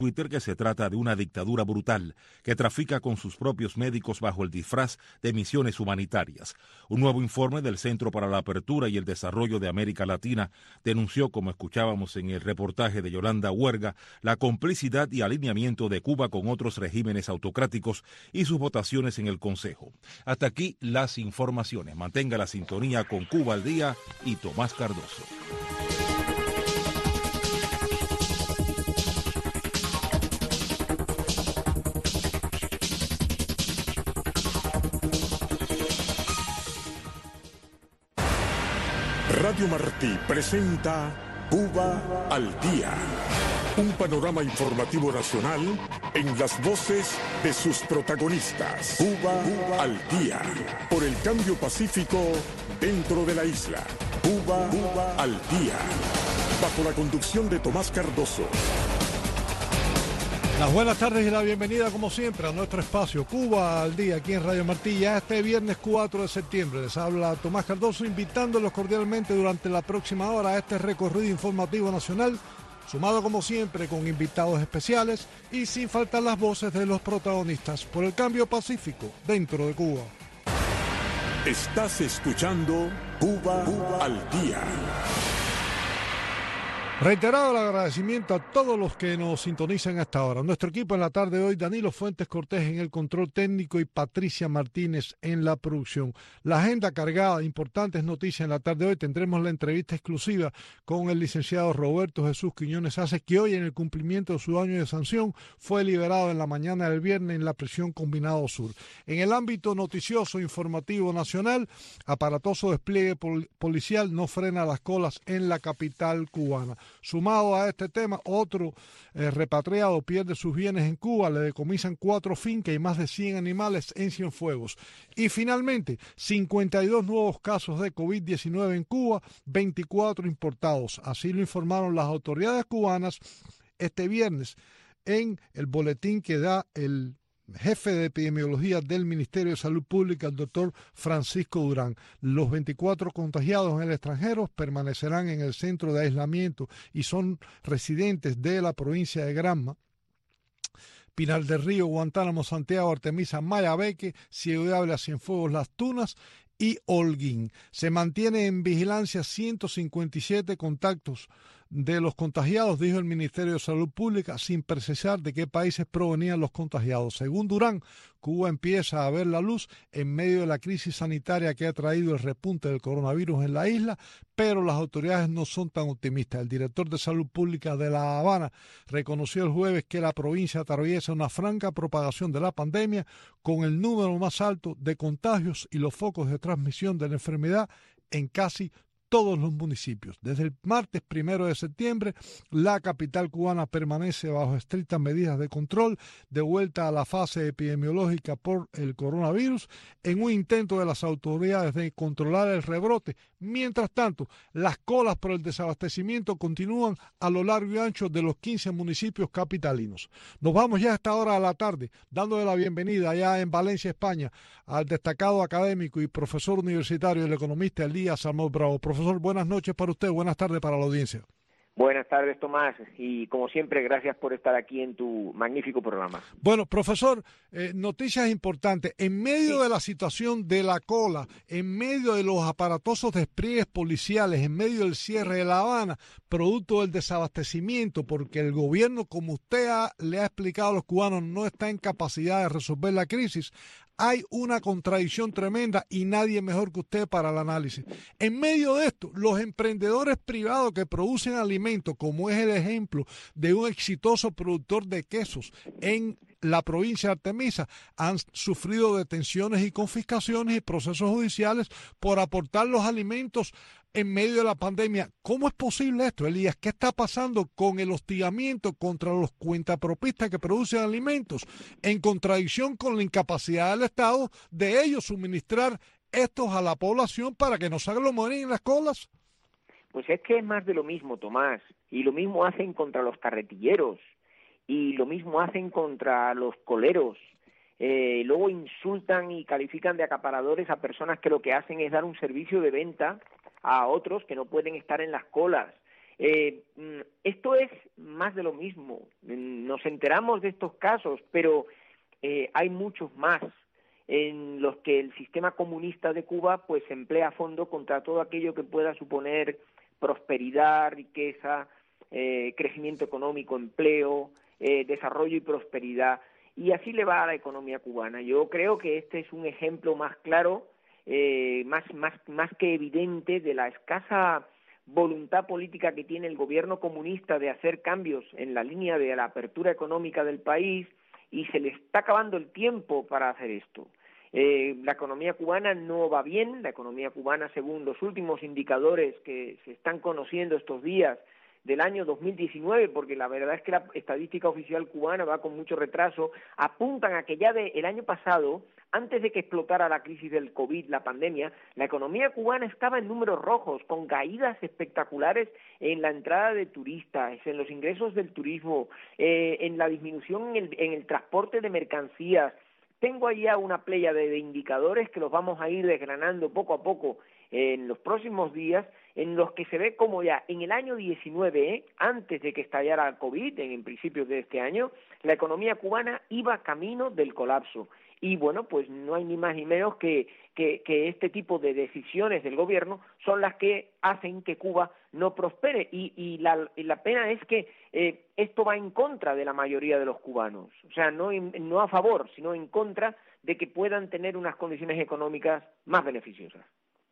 Twitter que se trata de una dictadura brutal que trafica con sus propios médicos bajo el disfraz de misiones humanitarias. Un nuevo informe del Centro para la Apertura y el Desarrollo de América Latina denunció, como escuchábamos en el reportaje de Yolanda Huerga, la complicidad y alineamiento de Cuba con otros regímenes autocráticos y sus votaciones en el Consejo. Hasta aquí las informaciones. Mantenga la sintonía con Cuba al Día y Tomás Cardoso. Radio Martí presenta Cuba al Día, un panorama informativo nacional en las voces de sus protagonistas. Cuba al Día, por el cambio pacífico dentro de la isla. Cuba al Día, bajo la conducción de Tomás Cardoso. Las buenas tardes y la bienvenida, como siempre, a nuestro espacio Cuba al Día, aquí en Radio Martí. Ya este viernes 4 de septiembre les habla Tomás Cardoso, invitándolos cordialmente durante la próxima hora a este recorrido informativo nacional, sumado como siempre con invitados especiales y sin faltar las voces de los protagonistas por el cambio pacífico dentro de Cuba. Estás escuchando Cuba al Día. Reiterado el agradecimiento a todos los que nos sintonizan a esta hora. Nuestro equipo en la tarde de hoy, Danilo Fuentes Cortés en el control técnico y Patricia Martínez en la producción. La agenda cargada de importantes noticias en la tarde de hoy. Tendremos la entrevista exclusiva con el licenciado Roberto Jesús Quiñones Ace, que hoy en el cumplimiento de su año de sanción fue liberado en la mañana del viernes en la prisión Combinado Sur. En el ámbito noticioso informativo nacional, aparatoso despliegue policial no frena las colas en la capital cubana. Sumado a este tema, otro repatriado pierde sus bienes en Cuba, le decomisan 4 fincas y más de 100 animales en Cienfuegos. Y finalmente, 52 nuevos casos de COVID-19 en Cuba, 24 importados. Así lo informaron las autoridades cubanas este viernes en el boletín que da el jefe de epidemiología del Ministerio de Salud Pública, el doctor Francisco Durán. Los 24 contagiados en el extranjero permanecerán en el centro de aislamiento y son residentes de la provincia de Granma, Pinar del Río, Guantánamo, Santiago, Artemisa, Mayabeque, Ciego de Ávila, Cienfuegos, Las Tunas y Holguín. Se mantiene en vigilancia 157 contactos de los contagiados, dijo el Ministerio de Salud Pública, sin precisar de qué países provenían los contagiados. Según Durán, Cuba empieza a ver la luz en medio de la crisis sanitaria que ha traído el repunte del coronavirus en la isla, pero las autoridades no son tan optimistas. El director de Salud Pública de La Habana reconoció el jueves que la provincia atraviesa una franca propagación de la pandemia, con el número más alto de contagios y los focos de transmisión de la enfermedad en casi todos los municipios. Desde el martes 1 de septiembre, la capital cubana permanece bajo estrictas medidas de control, de vuelta a la fase epidemiológica por el coronavirus, en un intento de las autoridades de controlar el rebrote. Mientras tanto, las colas por el desabastecimiento continúan a lo largo y ancho de los 15 municipios capitalinos. Nos vamos ya a esta hora de la tarde, dándole la bienvenida allá en Valencia, España, al destacado académico y profesor universitario, el economista Elías Amós Bravo. Profesor, buenas noches para usted, buenas tardes para la audiencia. Buenas tardes, Tomás, y como siempre, gracias por estar aquí en tu magnífico programa. Bueno, profesor, noticias importantes. En medio de la situación de la cola, en medio de los aparatosos despliegues policiales, en medio del cierre de La Habana, producto del desabastecimiento, porque el gobierno, como usted le ha explicado a los cubanos, no está en capacidad de resolver la crisis, hay una contradicción tremenda y nadie mejor que usted para el análisis. En medio de esto, los emprendedores privados que producen alimentos, como es el ejemplo de un exitoso productor de quesos en la provincia de Artemisa, han sufrido detenciones y confiscaciones y procesos judiciales por aportar los alimentos en medio de la pandemia. ¿Cómo es posible esto, Elías? ¿Qué está pasando con el hostigamiento contra los cuentapropistas que producen alimentos, en contradicción con la incapacidad del Estado de ellos suministrar estos a la población para que no se aglomeren en las colas? Pues es que es más de lo mismo, Tomás, y lo mismo hacen contra los carretilleros, y lo mismo hacen contra los coleros. Luego insultan y califican de acaparadores a personas que lo que hacen es dar un servicio de venta a otros que no pueden estar en las colas. Esto es más de lo mismo. Nos enteramos de estos casos, pero hay muchos más en los que el sistema comunista de Cuba pues se emplea a fondo contra todo aquello que pueda suponer prosperidad, riqueza, crecimiento económico, empleo, desarrollo y prosperidad, y así le va a la economía cubana. Yo creo que este es un ejemplo más claro, más que evidente, de la escasa voluntad política que tiene el gobierno comunista de hacer cambios en la línea de la apertura económica del país, y se le está acabando el tiempo para hacer esto. La economía cubana no va bien. La economía cubana, según los últimos indicadores que se están conociendo estos días del año 2019, porque la verdad es que la estadística oficial cubana va con mucho retraso, apuntan a que ya el año pasado, antes de que explotara la crisis del COVID, la pandemia, la economía cubana estaba en números rojos, con caídas espectaculares en la entrada de turistas, en los ingresos del turismo, en la disminución en el transporte de mercancías. Tengo ahí ya una playa de indicadores que los vamos a ir desgranando poco a poco en los próximos días, en los que se ve como ya en el año 19, antes de que estallara el COVID, en principios de este año, la economía cubana iba camino del colapso. Y bueno, pues no hay ni más ni menos que este tipo de decisiones del gobierno son las que hacen que Cuba no prospere. Y la pena es que esto va en contra de la mayoría de los cubanos. O sea, no a favor, sino en contra de que puedan tener unas condiciones económicas más beneficiosas.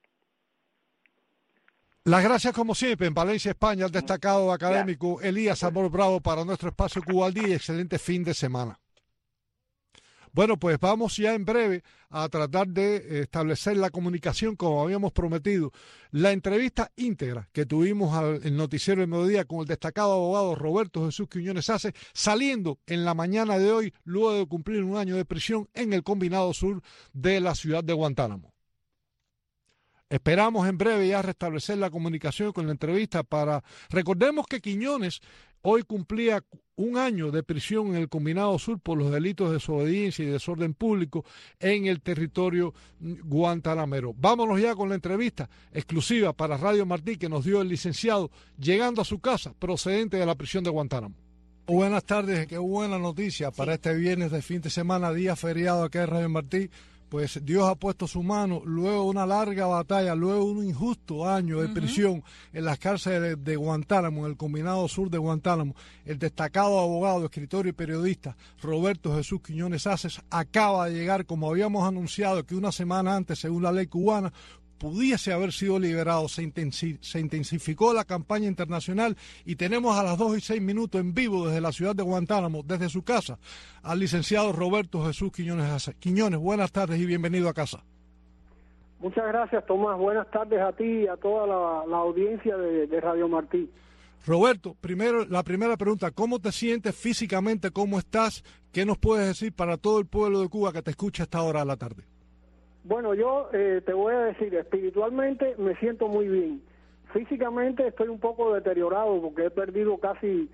Las gracias, como siempre, en Valencia, España, al destacado académico Elías Amor Bravo para nuestro espacio Cuba al Día, y excelente fin de semana. Bueno, pues vamos ya en breve a tratar de establecer la comunicación como habíamos prometido. La entrevista íntegra que tuvimos al noticiero del mediodía con el destacado abogado Roberto Jesús Quiñones Aces, saliendo en la mañana de hoy, luego de cumplir un año de prisión en el Combinado Sur de la ciudad de Guantánamo. Esperamos en breve ya restablecer la comunicación con la entrevista para... Recordemos que Quiñones hoy cumplía un año de prisión en el Combinado Sur por los delitos de desobediencia y desorden público en el territorio guantanamero. Vámonos ya con la entrevista exclusiva para Radio Martí que nos dio el licenciado llegando a su casa procedente de la prisión de Guantánamo. Buenas tardes, qué buena noticia para este viernes de fin de semana, día feriado acá en Radio Martí. Pues Dios ha puesto su mano, luego de una larga batalla, luego de un injusto año de prisión en las cárceles de Guantánamo, en el Combinado Sur de Guantánamo. El destacado abogado, escritor y periodista Roberto Jesús Quiñones Aces acaba de llegar, como habíamos anunciado, que una semana antes, según la ley cubana, pudiese haber sido liberado. Se intensificó la campaña internacional y tenemos a las 2:06 en vivo desde la ciudad de Guantánamo, desde su casa, al licenciado Roberto Jesús Quiñones Aces. Quiñones, buenas tardes y bienvenido a casa. Muchas gracias, Tomás. Buenas tardes a ti y a toda la audiencia de Radio Martí. Roberto, la primera pregunta, ¿cómo te sientes físicamente? ¿Cómo estás? ¿Qué nos puedes decir para todo el pueblo de Cuba que te escucha a esta hora de la tarde? Bueno, yo te voy a decir, espiritualmente me siento muy bien. Físicamente estoy un poco deteriorado porque he perdido casi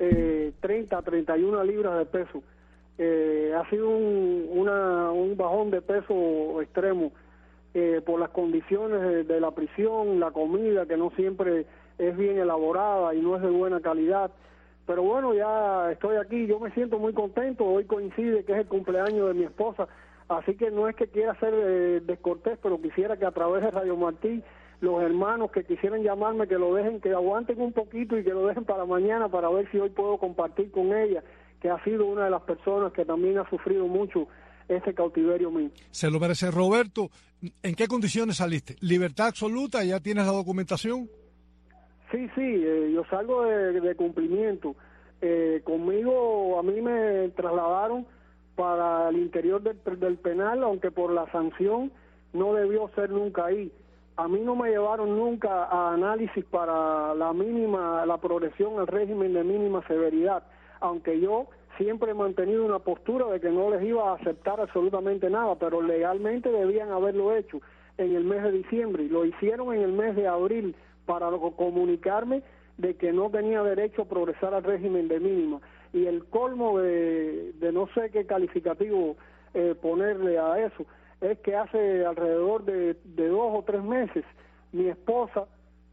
31 libras de peso. Ha sido un bajón de peso extremo por las condiciones de la prisión, la comida que no siempre es bien elaborada y no es de buena calidad. Pero bueno, ya estoy aquí, yo me siento muy contento. Hoy coincide que es el cumpleaños de mi esposa. Así que no es que quiera ser descortés, pero quisiera que a través de Radio Martí, los hermanos que quisieran llamarme, que lo dejen, que aguanten un poquito y que lo dejen para mañana para ver si hoy puedo compartir con ella, que ha sido una de las personas que también ha sufrido mucho este cautiverio mío. Se lo merece. Roberto, ¿en qué condiciones saliste? ¿Libertad absoluta? ¿Ya tienes la documentación? Sí, yo salgo de cumplimiento. Conmigo, a mí me trasladaron para el interior del penal, aunque por la sanción no debió ser nunca ahí. A mí no me llevaron nunca a análisis para la progresión al régimen de mínima severidad, aunque yo siempre he mantenido una postura de que no les iba a aceptar absolutamente nada, pero legalmente debían haberlo hecho en el mes de diciembre, y lo hicieron en el mes de abril para comunicarme de que no tenía derecho a progresar al régimen de mínima. Y el colmo de no sé qué calificativo ponerle a eso, es que hace alrededor de 2 o 3 meses mi esposa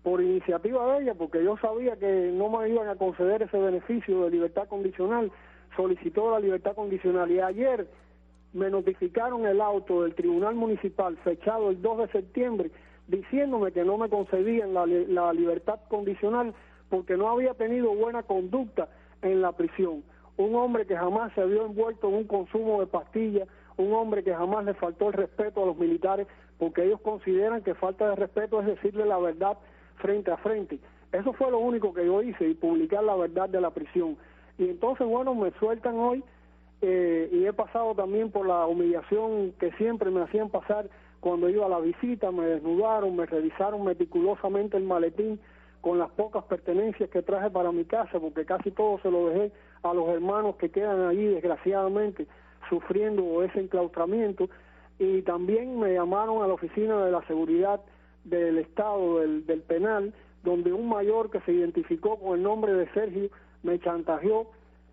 por iniciativa de ella, porque yo sabía que no me iban a conceder ese beneficio de libertad condicional, solicitó la libertad condicional. Y ayer me notificaron el auto del Tribunal Municipal, fechado el 2 de septiembre, diciéndome que no me concedían la libertad condicional porque no había tenido buena conducta en la prisión. Un hombre que jamás se vio envuelto en un consumo de pastillas, un hombre que jamás le faltó el respeto a los militares, porque ellos consideran que falta de respeto es decirle la verdad frente a frente. Eso fue lo único que yo hice, y publicar la verdad de la prisión. Y entonces, bueno, me sueltan hoy, y he pasado también por la humillación que siempre me hacían pasar cuando iba a la visita. Me desnudaron, me revisaron meticulosamente el maletín con las pocas pertenencias que traje para mi casa, porque casi todo se lo dejé a los hermanos que quedan allí, desgraciadamente, sufriendo ese enclaustramiento. Y también me llamaron a la oficina de la seguridad del Estado, del penal, donde un mayor que se identificó con el nombre de Sergio me chantajeó,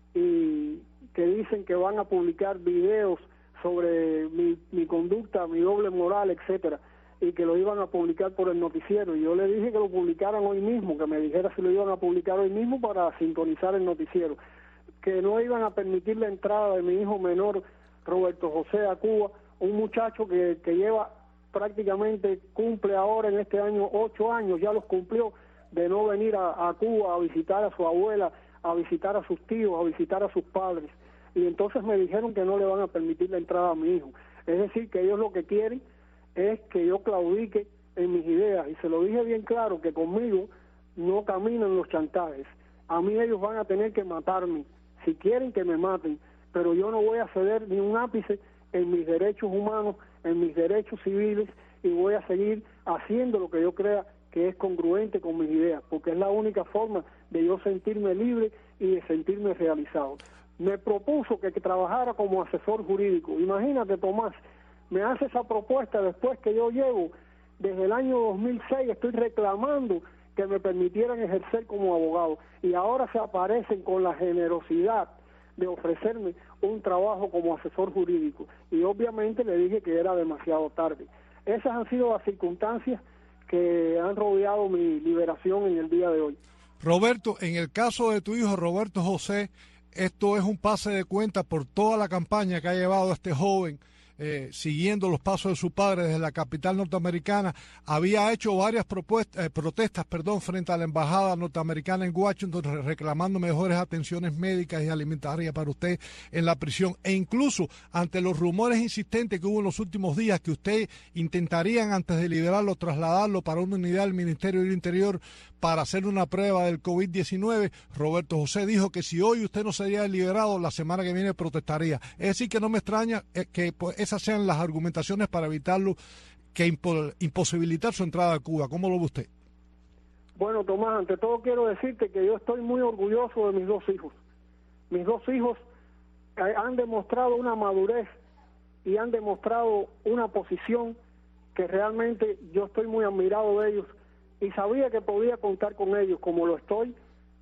y que dicen que van a publicar videos sobre mi conducta, mi doble moral, etcétera, y que lo iban a publicar por el noticiero. Y yo le dije que lo publicaran hoy mismo, que me dijera si lo iban a publicar hoy mismo para sintonizar el noticiero, que no iban a permitir la entrada de mi hijo menor, Roberto José, a Cuba, un muchacho que lleva prácticamente, cumple ahora en este año 8 años, ya los cumplió, de no venir a Cuba a visitar a su abuela, a visitar a sus tíos, a visitar a sus padres. Y entonces me dijeron que no le van a permitir la entrada a mi hijo. Es decir, que ellos lo que quieren es que yo claudique en mis ideas, y se lo dije bien claro, que conmigo no caminan los chantajes. A mí ellos van a tener que matarme, si quieren que me maten, pero yo no voy a ceder ni un ápice en mis derechos humanos, en mis derechos civiles, y voy a seguir haciendo lo que yo crea que es congruente con mis ideas, porque es la única forma de yo sentirme libre y de sentirme realizado. Me propuso que trabajara como asesor jurídico. Imagínate, Tomás, me hace esa propuesta después que yo llevo, desde el año 2006, estoy reclamando que me permitieran ejercer como abogado, y ahora se aparecen con la generosidad de ofrecerme un trabajo como asesor jurídico, y obviamente le dije que era demasiado tarde. Esas han sido las circunstancias que han rodeado mi liberación en el día de hoy. Roberto, en el caso de tu hijo Roberto José, esto es un pase de cuenta por toda la campaña que ha llevado este joven, siguiendo los pasos de su padre desde la capital norteamericana. Había hecho varias protestas frente a la embajada norteamericana en Washington, reclamando mejores atenciones médicas y alimentarias para usted en la prisión, e incluso ante los rumores insistentes que hubo en los últimos días que usted intentarían, antes de liberarlo, trasladarlo para una unidad del Ministerio del Interior para hacer una prueba del COVID-19. Roberto José dijo que si hoy usted no sería liberado, la semana que viene protestaría. Es decir, que no me extraña que pues, esas sean las argumentaciones para evitarlo, que imposibilitar su entrada a Cuba. ¿Cómo lo ve usted? Bueno, Tomás, ante todo quiero decirte que yo estoy muy orgulloso de mis dos hijos. Mis dos hijos han demostrado una madurez y han demostrado una posición que realmente yo estoy muy admirado de ellos, y sabía que podía contar con ellos, como lo estoy.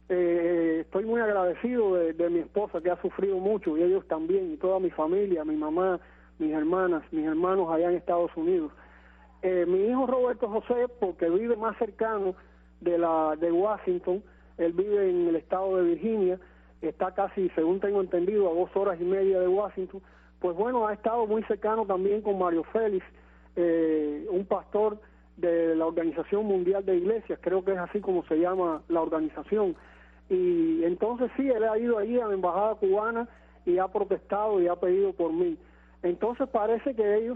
Estoy muy agradecido de mi esposa, que ha sufrido mucho, y ellos también, y toda mi familia, mi mamá, mis hermanas, mis hermanos allá en Estados Unidos. Mi hijo Roberto José, porque vive más cercano de Washington, él vive en el estado de Virginia, está casi, según tengo entendido, a 2 horas y media de Washington. Pues bueno, ha estado muy cercano también con Mario Félix, un pastor de la Organización Mundial de Iglesias, creo que es así como se llama la organización. Y entonces sí, él ha ido allí a la embajada cubana y ha protestado y ha pedido por mí. Entonces parece que ellos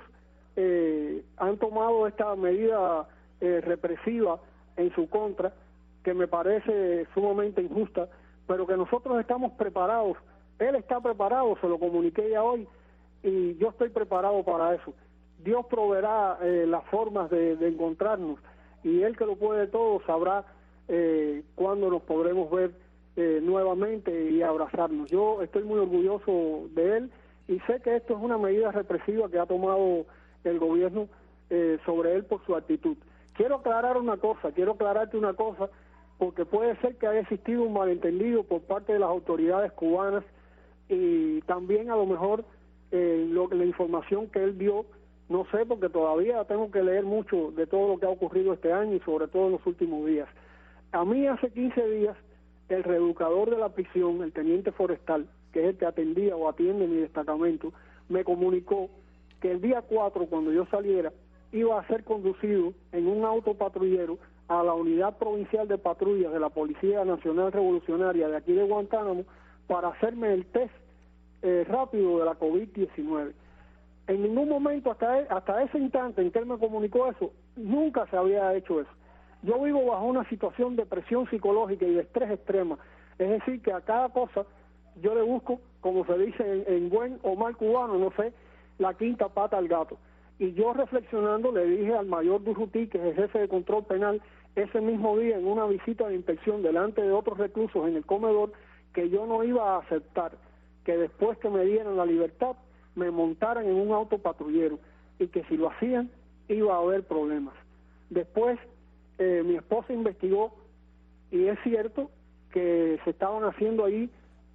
han tomado esta medida represiva en su contra, que me parece sumamente injusta, pero que nosotros estamos preparados. Él está preparado, se lo comuniqué ya hoy, y yo estoy preparado para eso. Dios proveerá las formas de encontrarnos, y Él, que lo puede todo, sabrá cuándo nos podremos ver nuevamente y abrazarnos. Yo estoy muy orgulloso de Él, y sé que esto es una medida represiva que ha tomado el gobierno sobre él por su actitud. Quiero aclararte una cosa, porque puede ser que haya existido un malentendido por parte de las autoridades cubanas, y también a lo mejor la información que él dio no sé, porque todavía tengo que leer mucho de todo lo que ha ocurrido este año y sobre todo en los últimos días. A mí hace 15 días, el reeducador de la prisión, el teniente forestal, que es el que atendía o atiende mi destacamento, me comunicó que el día 4, cuando yo saliera, iba a ser conducido en un auto patrullero a la unidad provincial de patrullas de la Policía Nacional Revolucionaria de aquí de Guantánamo para hacerme el test rápido de la COVID-19. En ningún momento, hasta ese instante en que él me comunicó eso, nunca se había hecho eso. Yo vivo bajo una situación de presión psicológica y de estrés extrema, es decir, que a cada cosa yo le busco, como se dice en buen o mal cubano, no sé, la quinta pata al gato. Y yo reflexionando le dije al mayor Durruti, que es el jefe de control penal, ese mismo día en una visita de inspección delante de otros reclusos en el comedor, que yo no iba a aceptar que después que me dieran la libertad me montaran en un auto patrullero y que si lo hacían iba a haber problemas. Después mi esposa investigó y es cierto que se estaban haciendo ahí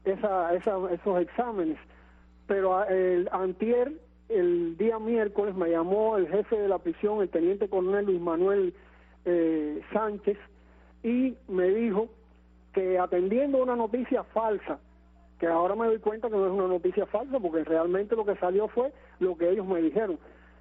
esos exámenes, pero antier, el día miércoles, me llamó el jefe de la prisión, el teniente coronel Luis Manuel Sánchez, y me dijo que atendiendo una noticia falsa, que ahora me doy cuenta que no es una noticia falsa, porque realmente lo que salió fue lo que ellos me dijeron,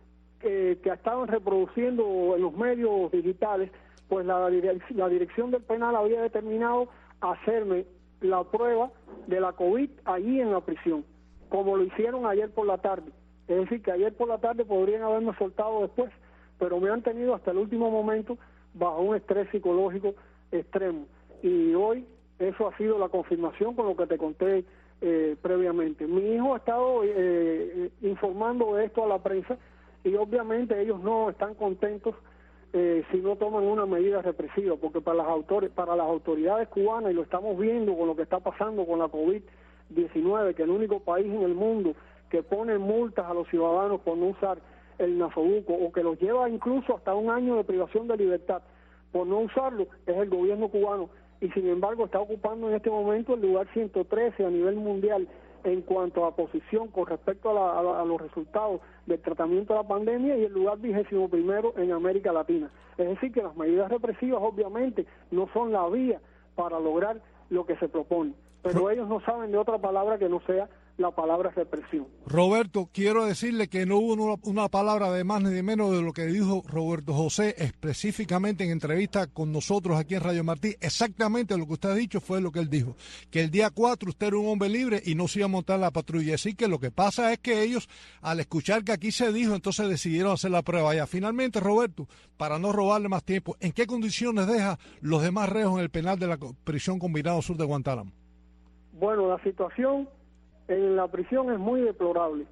que estaban reproduciendo en los medios digitales, pues la dirección del penal había determinado hacerme la prueba de la COVID allí en la prisión, como lo hicieron ayer por la tarde. Es decir, que ayer por la tarde podrían haberme soltado después, pero me han tenido hasta el último momento bajo un estrés psicológico extremo. Y hoy eso ha sido la confirmación con lo que te conté previamente. Mi hijo ha estado informando de esto a la prensa y obviamente ellos no están contentos si no toman una medida represiva, porque para las autoridades cubanas, y lo estamos viendo con lo que está pasando con la COVID-19, que es el único país en el mundo que pone multas a los ciudadanos por no usar el nasobuco, o que los lleva incluso hasta un año de privación de libertad por no usarlo, es el gobierno cubano, y sin embargo está ocupando en este momento el lugar 113 a nivel mundial en cuanto a posición con respecto a los resultados del tratamiento de la pandemia, y el lugar 21º en América Latina. Es decir, que las medidas represivas obviamente no son la vía para lograr lo que se propone, pero ellos no saben de otra palabra que no sea la palabra represión. Roberto, quiero decirle que no hubo una palabra de más ni de menos de lo que dijo Roberto José específicamente en entrevista con nosotros aquí en Radio Martí. Exactamente lo que usted ha dicho fue lo que él dijo, que el día 4 usted era un hombre libre y no se iba a montar la patrulla. Así que lo que pasa es que ellos, al escuchar que aquí se dijo, entonces decidieron hacer la prueba. Ya finalmente, Roberto, para no robarle más tiempo, ¿en qué condiciones deja los demás reos en el penal de la prisión combinado sur de Guantánamo? Bueno, la situación en la prisión es muy deplorable.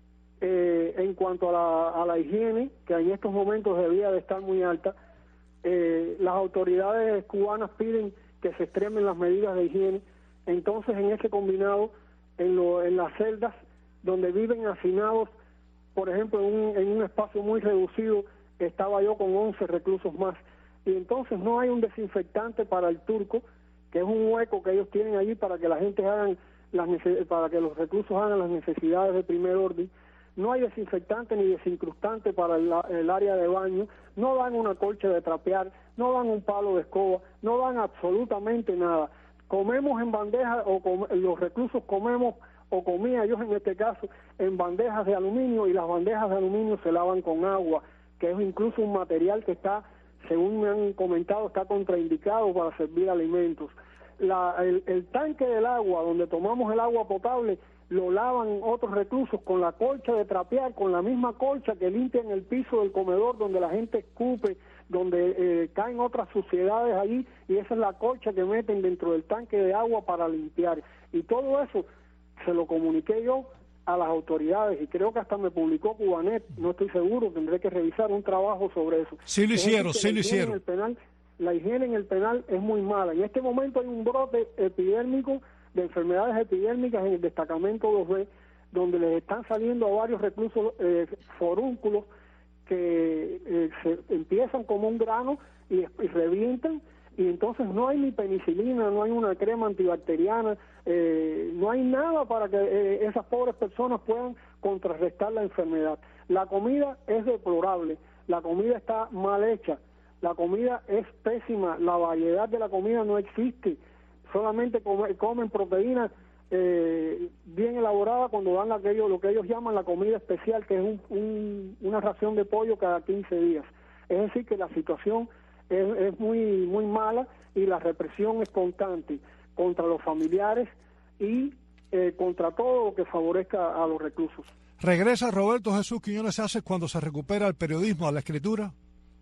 En cuanto a la higiene, que en estos momentos debía de estar muy alta, las autoridades cubanas piden que se extremen las medidas de higiene. Entonces, en ese combinado, en las celdas donde viven hacinados, por ejemplo, en un espacio muy reducido, estaba yo con 11 reclusos más. Y entonces no hay un desinfectante para el turco, que es un hueco que ellos tienen allí para que la gente para que los reclusos hagan las necesidades de primer orden. No hay desinfectante ni desincrustante para el área de baño, no dan una colcha de trapear, no dan un palo de escoba, no dan absolutamente nada. Comemos en bandejas, los reclusos comemos, o comía yo en este caso, en bandejas de aluminio, y las bandejas de aluminio se lavan con agua, que es incluso un material que está, según me han comentado, está contraindicado para servir alimentos. El tanque del agua, donde tomamos el agua potable, lo lavan otros reclusos con la colcha de trapear, con la misma colcha que limpian el piso del comedor donde la gente escupe, donde caen otras suciedades allí, y esa es la colcha que meten dentro del tanque de agua para limpiar. Y todo eso se lo comuniqué yo a las autoridades, y creo que hasta me publicó Cubanet, no estoy seguro, tendré que revisar un trabajo sobre eso. Sí lo hicieron, sí lo hicieron. La higiene en el penal es muy mala. En este momento hay un brote epidémico de enfermedades epidémicas en el destacamento 2B, donde les están saliendo a varios reclusos forúnculos que se empiezan como un grano y revientan y entonces no hay ni penicilina, no hay una crema antibacteriana, no hay nada para que esas pobres personas puedan contrarrestar la enfermedad. La comida es deplorable, la comida está mal hecha, la comida es pésima, la variedad de la comida no existe, solamente comen proteínas bien elaborada cuando dan lo que ellos llaman la comida especial, que es una ración de pollo cada 15 días. Es decir, que la situación es muy mala y la represión es constante contra los familiares y contra todo lo que favorezca a los reclusos. ¿Regresa Roberto Jesús Quiñones Aces cuando se recupera el periodismo a la escritura?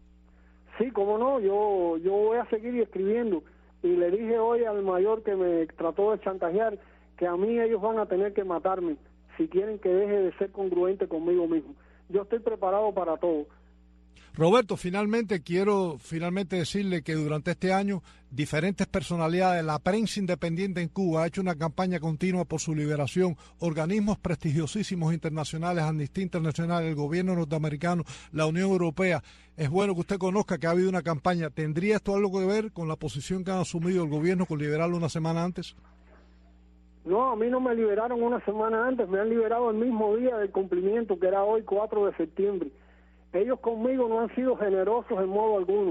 Sí, cómo no, yo voy a seguir escribiendo, y le dije hoy al mayor que me trató de chantajear que a mí ellos van a tener que matarme si quieren que deje de ser congruente conmigo mismo. Yo estoy preparado para todo. Roberto, quiero decirle que durante este año diferentes personalidades, la prensa independiente en Cuba ha hecho una campaña continua por su liberación, organismos prestigiosísimos internacionales, Amnistía Internacional, el gobierno norteamericano, la Unión Europea. Es bueno que usted conozca que ha habido una campaña. ¿Tendría esto algo que ver con la posición que ha asumido el gobierno con liberarlo una semana antes? No, a mí no me liberaron una semana antes, me han liberado el mismo día del cumplimiento, que era hoy, 4 de septiembre. Ellos conmigo no han sido generosos en modo alguno.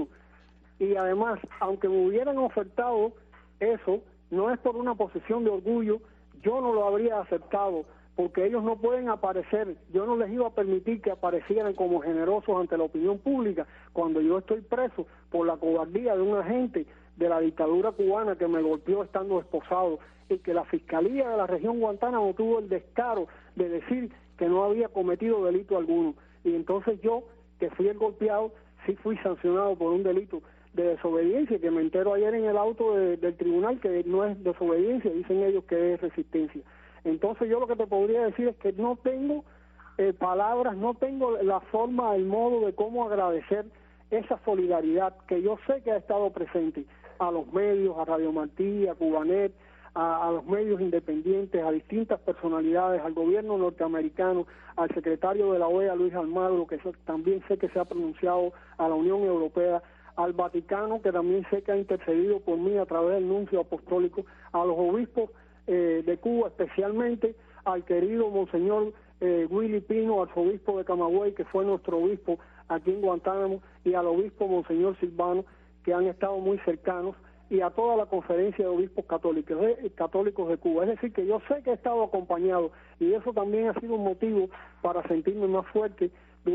Y además, aunque me hubieran ofertado eso, no es por una posición de orgullo, yo no lo habría aceptado, porque ellos no pueden aparecer, yo no les iba a permitir que aparecieran como generosos ante la opinión pública cuando yo estoy preso por la cobardía de un agente de la dictadura cubana que me golpeó estando esposado, y que la Fiscalía de la región Guantánamo tuvo el descaro de decir que no había cometido delito alguno. Y entonces yo, que fui el golpeado, sí fui sancionado por un delito de desobediencia, que me entero ayer en el auto del tribunal que no es desobediencia, dicen ellos que es resistencia. Entonces yo lo que te podría decir es que no tengo palabras, no tengo la forma, el modo de cómo agradecer esa solidaridad que yo sé que ha estado presente a los medios, a Radio Martí, a Cubanet, a los medios independientes, a distintas personalidades, al gobierno norteamericano, al secretario de la OEA, Luis Almagro, que también sé que se ha pronunciado, a la Unión Europea, al Vaticano, que también sé que ha intercedido por mí a través del nuncio apostólico, a los obispos de Cuba, especialmente al querido Monseñor Willy Pino, arzobispo de Camagüey, que fue nuestro obispo aquí en Guantánamo, y al obispo Monseñor Silvano, que han estado muy cercanos, y a toda la conferencia de obispos católicos de Cuba. Es decir, que yo sé que he estado acompañado, y eso también ha sido un motivo para sentirme más fuerte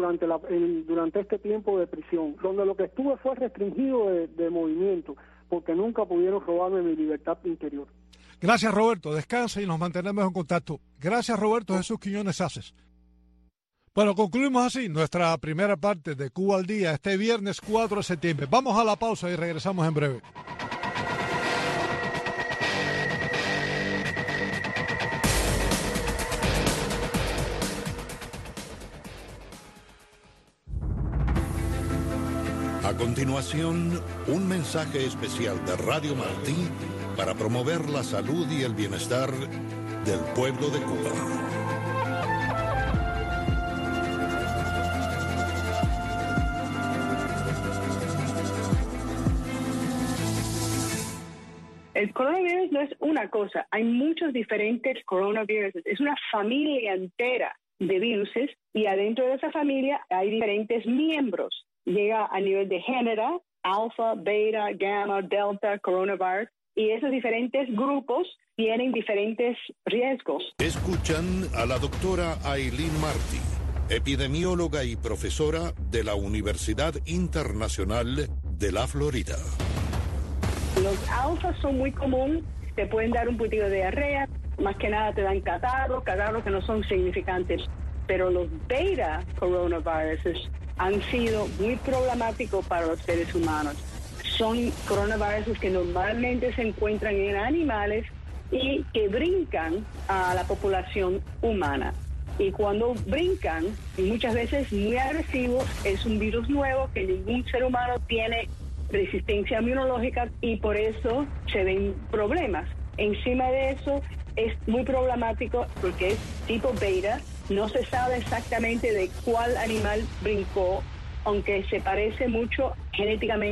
durante este tiempo de prisión, donde lo que estuve fue restringido de movimiento, porque nunca pudieron robarme mi libertad interior. Gracias, Roberto. Descansa y nos mantenemos en contacto. Gracias, Roberto Jesús Quiñones Aces. Bueno, concluimos así nuestra primera parte de Cuba al Día este viernes 4 de septiembre. Vamos a la pausa y regresamos en breve. A continuación, un mensaje especial de Radio Martí para promover la salud y el bienestar del pueblo de Cuba. El coronavirus no es una cosa, hay muchos diferentes coronavirus, es una familia entera de viruses y adentro de esa familia hay diferentes miembros. Llega a nivel de género, alfa, beta, gamma, delta, coronavirus, y esos diferentes grupos tienen diferentes riesgos. Escuchan a la doctora Aileen Martí, epidemióloga y profesora de la Universidad Internacional de la Florida. Los alfas son muy comunes, te pueden dar un poquito de diarrea, más que nada te dan catarros que no son significantes. Pero los beta coronaviruses han sido muy problemáticos para los seres humanos. Son coronaviruses que normalmente se encuentran en animales y que brincan a la población humana. Y cuando brincan, y muchas veces muy agresivos, es un virus nuevo que ningún ser humano tiene resistencia inmunológica y por eso se ven problemas. Encima de eso es muy problemático porque es tipo beta, no se sabe exactamente de cuál animal brincó, aunque se parece mucho genéticamente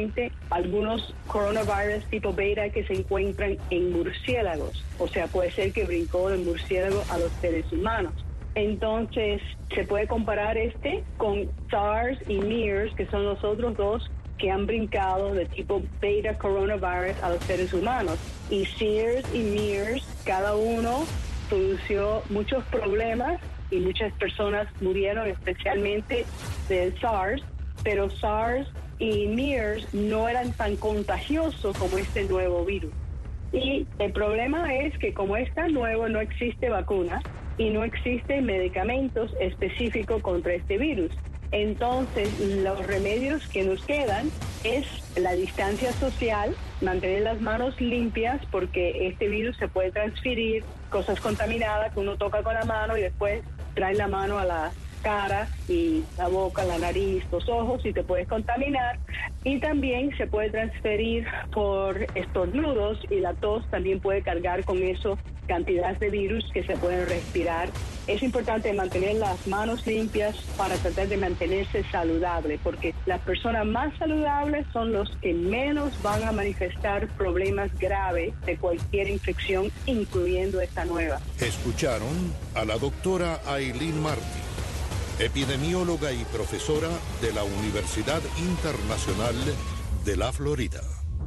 algunos coronavirus tipo beta que se encuentran en murciélagos. O sea, puede ser que brincó del murciélago a los seres humanos. Entonces, se puede comparar con SARS y MERS, que son los otros dos que han brincado de tipo beta coronavirus a los seres humanos. Y SARS y MERS, cada uno produjo muchos problemas y muchas personas murieron, especialmente del SARS, pero SARS y MERS no eran tan contagiosos como este nuevo virus. Y el problema es que como es tan nuevo, no existe vacuna y no existen medicamentos específicos contra este virus. Entonces, los remedios que nos quedan es la distancia social, mantener las manos limpias, porque este virus se puede transferir, cosas contaminadas que uno toca con la mano y después trae la mano a la cara y la boca, la nariz, los ojos y te puedes contaminar. Y también se puede transferir por estornudos y la tos también puede cargar con eso cantidades de virus que se pueden respirar. Es importante mantener las manos limpias para tratar de mantenerse saludable, porque las personas más saludables son los que menos van a manifestar problemas graves de cualquier infección, incluyendo esta nueva. Escucharon a la doctora Aileen Martí, epidemióloga y profesora de la Universidad Internacional de la Florida.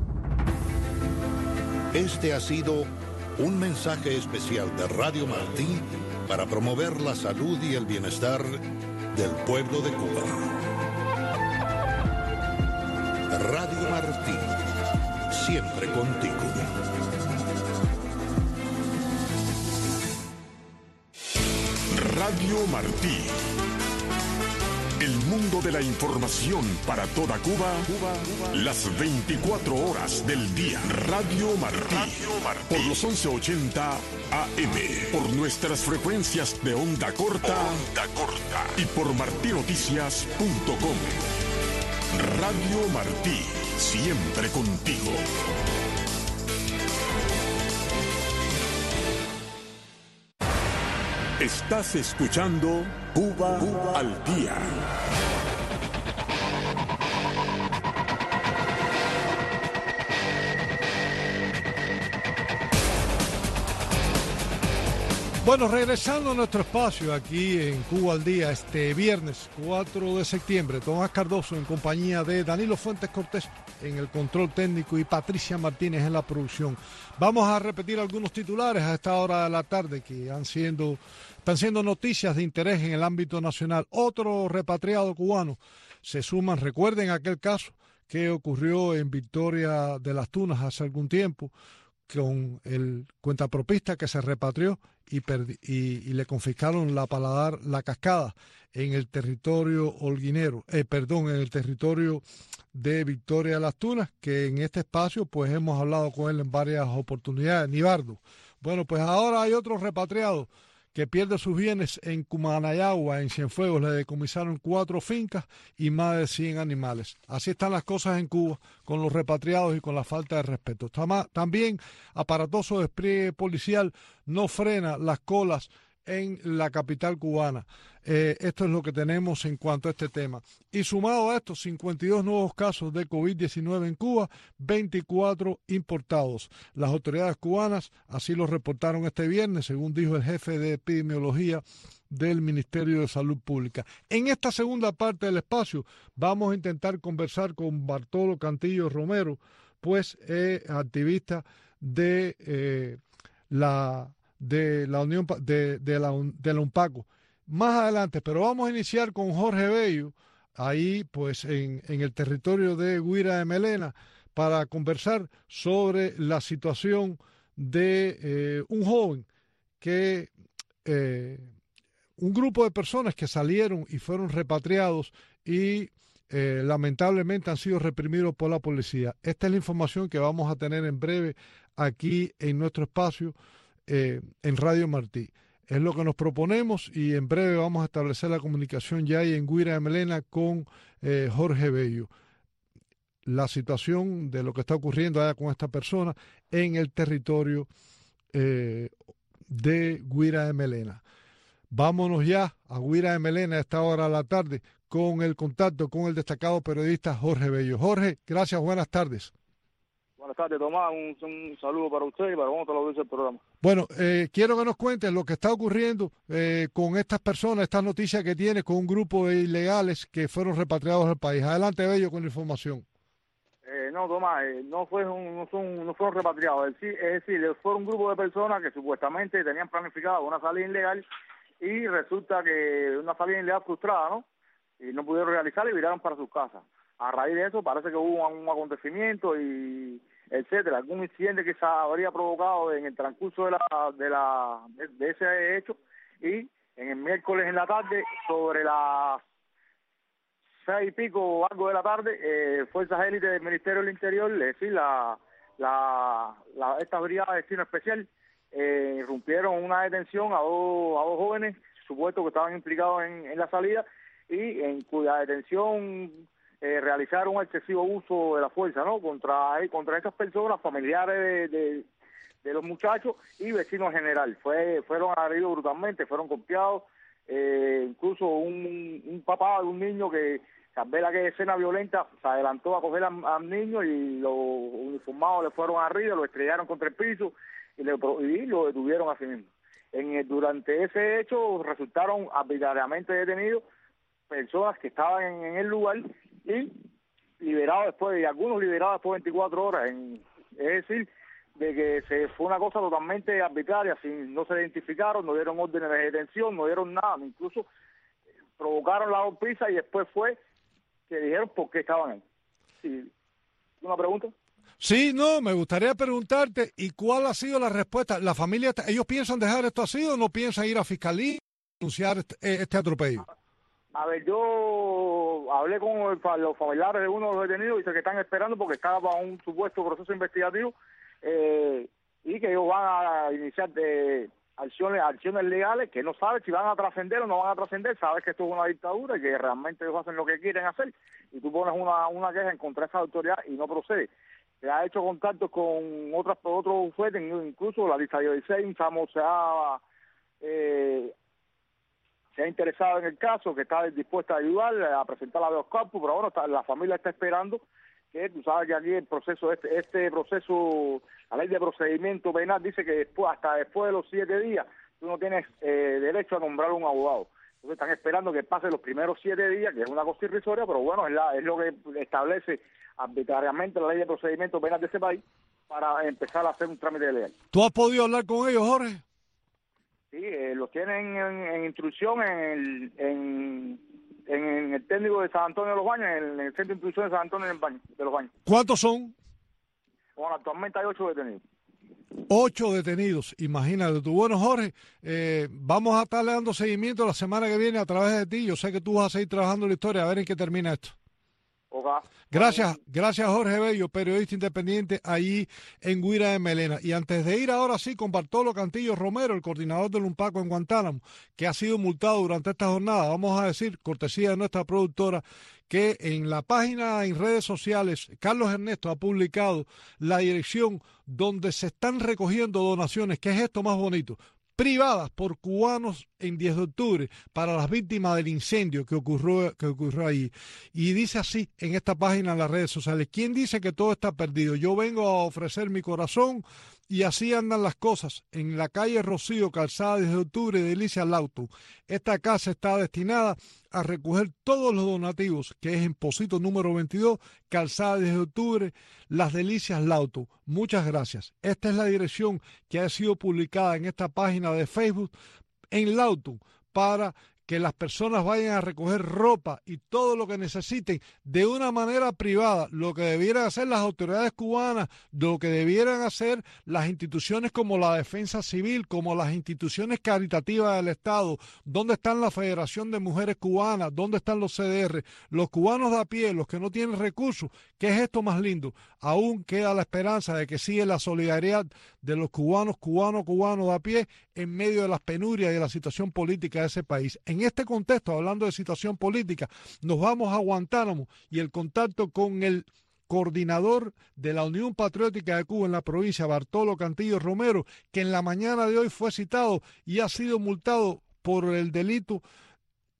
Este ha sido un mensaje especial de Radio Martí para promover la salud y el bienestar del pueblo de Cuba. Radio Martí, siempre contigo. Radio Martí. El mundo de la información para toda Cuba, las 24 horas del día. Radio Martí. Por los 1180 AM. Por nuestras frecuencias de onda corta. Y por martinoticias.com. Radio Martí. Siempre contigo. Estás escuchando Cuba al Día. Bueno, regresando a nuestro espacio aquí en Cuba al Día, este viernes 4 de septiembre, Tomás Cardoso en compañía de Danilo Fuentes Cortés en el control técnico y Patricia Martínez en la producción. Vamos a repetir algunos titulares a esta hora de la tarde que están siendo noticias de interés en el ámbito nacional. Otro repatriado cubano se suman, recuerden aquel caso que ocurrió en Victoria de las Tunas hace algún tiempo, con el cuentapropista que se repatrió y le confiscaron la cascada en el territorio holguinero, en el territorio de Victoria de las Tunas, que en este espacio pues hemos hablado con él en varias oportunidades. Nibardo. Bueno, pues ahora hay otro repatriado que pierde sus bienes en Cumanayagua, en Cienfuegos. Le decomisaron 4 fincas y más de 100 animales. Así están las cosas en Cuba con los repatriados y con la falta de respeto. También aparatoso despliegue policial no frena las colas en la capital cubana. Esto es lo que tenemos en cuanto a este tema. Y sumado a esto, 52 nuevos casos de COVID-19 en Cuba, 24 importados. Las autoridades cubanas así lo reportaron este viernes, según dijo el jefe de epidemiología del Ministerio de Salud Pública. En esta segunda parte del espacio vamos a intentar conversar con Bartolo Cantillo Romero, pues activista de la Unión de la UNPACO. Más adelante, pero vamos a iniciar con Jorge Bello, ahí pues en el territorio de Guira de Melena, para conversar sobre la situación de un joven que un grupo de personas que salieron y fueron repatriados y lamentablemente han sido reprimidos por la policía. Esta es la información que vamos a tener en breve aquí en nuestro espacio en Radio Martí. Es lo que nos proponemos y en breve vamos a establecer la comunicación ya ahí en Guira de Melena con Jorge Bello. La situación de lo que está ocurriendo allá con esta persona en el territorio de Guira de Melena. Vámonos ya a Guira de Melena a esta hora de la tarde con el contacto con el destacado periodista Jorge Bello. Jorge, gracias, buenas tardes. Buenas tardes, Tomás. Un saludo para usted y para todos los que dice el programa. Bueno, quiero que nos cuentes lo que está ocurriendo con estas personas, estas noticias que tienes con un grupo de ilegales que fueron repatriados al país. Adelante, Bello, con la información. No, Tomás, no fueron repatriados. Es decir, fue un grupo de personas que supuestamente tenían planificado una salida ilegal y resulta que una salida ilegal frustrada, ¿no? Y no pudieron realizarla y viraron para sus casas. A raíz de eso parece que hubo un acontecimiento y etcétera, algún incidente que se habría provocado en el transcurso de ese hecho, y en el miércoles en la tarde, sobre las 6 y pico o algo de la tarde, fuerzas élites del Ministerio del Interior, es decir, esta brigada de destino especial, irrumpieron una detención a dos jóvenes supuestos que estaban implicados en la salida, y en cuya detención realizaron un excesivo uso de la fuerza, ¿no? Contra estas personas, familiares de los muchachos y vecinos en general. Fueron agredidos brutalmente, fueron golpeados, incluso un papá de un niño que al ver aquella escena violenta se adelantó a coger al niño y los uniformados le fueron arriba, lo estrellaron contra el piso y lo detuvieron así mismo. Durante ese hecho resultaron arbitrariamente detenidos personas que estaban en el lugar y liberados después, y algunos liberados después de 24 horas. Es decir, de que fue una cosa totalmente arbitraria, no se identificaron, no dieron órdenes de detención, no dieron nada, incluso provocaron la golpiza y después fue que dijeron por qué estaban ahí. ¿Sí? ¿Una pregunta? Sí, no, me gustaría preguntarte, ¿y cuál ha sido la respuesta? ¿La familia, ellos piensan dejar esto así o no piensan ir a fiscalía y denunciar este atropello? A ver, yo hablé con los familiares de uno de los detenidos y dice que están esperando porque estaba bajo un supuesto proceso investigativo y que ellos van a iniciar acciones legales que no saben si van a trascender o no van a trascender. Sabes que esto es una dictadura y que realmente ellos hacen lo que quieren hacer y tú pones una queja en contra de esa autoridad y no procede. Se ha hecho contactos con otros fuentes, incluso la lista 16, se ha interesado en el caso, que está dispuesta a ayudar a presentar la habeas corpus, pero bueno, la familia está esperando que, tú sabes que aquí el proceso, este proceso, la ley de procedimiento penal dice que hasta después de los 7 días tú no tienes derecho a nombrar un abogado. Entonces están esperando que pase los primeros 7 días, que es una cosa irrisoria, pero bueno, es lo que establece arbitrariamente la ley de procedimiento penal de ese país para empezar a hacer un trámite legal. ¿Tú has podido hablar con ellos, Jorge? Sí, los tienen en instrucción en el técnico de San Antonio de los Baños, en el centro de instrucción de San Antonio de los Baños. ¿Cuántos son? Bueno, actualmente hay 8 detenidos. 8 detenidos, imagínate tú. Bueno, Jorge, vamos a estarle dando seguimiento la semana que viene a través de ti. Yo sé que tú vas a seguir trabajando la historia, a ver en qué termina esto. Gracias Jorge Bello, periodista independiente allí en Guira de Melena. Y antes de ir ahora sí con Bartolo Cantillo Romero, el coordinador del UNPACO en Guantánamo, que ha sido multado durante esta jornada, vamos a decir, cortesía de nuestra productora, que en la página en redes sociales, Carlos Ernesto ha publicado la dirección donde se están recogiendo donaciones, que es esto más bonito, privadas por cubanos en 10 de octubre para las víctimas del incendio que ocurrió ahí. Y dice así en esta página en las redes sociales: ¿quién dice que todo está perdido? Yo vengo a ofrecer mi corazón, y así andan las cosas. En la calle Rocío, calzada 10 de octubre, Delicias Lauto. Esta casa está destinada a recoger todos los donativos, que es en Pocito número 22, calzada 10 de octubre, Las Delicias Lauto. Muchas gracias. Esta es la dirección que ha sido publicada en esta página de Facebook en Lauto para que las personas vayan a recoger ropa y todo lo que necesiten de una manera privada, lo que debieran hacer las autoridades cubanas, lo que debieran hacer las instituciones como la Defensa Civil, como las instituciones caritativas del Estado. ¿Dónde están la Federación de Mujeres Cubanas? ¿Dónde están los CDR? Los cubanos de a pie, los que no tienen recursos. ¿Qué es esto más lindo? Aún queda la esperanza de que sigue la solidaridad de los cubanos de a pie en medio de las penurias y de la situación política de ese país. En este contexto, hablando de situación política, nos vamos a Guantánamo y el contacto con el coordinador de la Unión Patriótica de Cuba en la provincia, Bartolo Cantillo Romero, que en la mañana de hoy fue citado y ha sido multado por el delito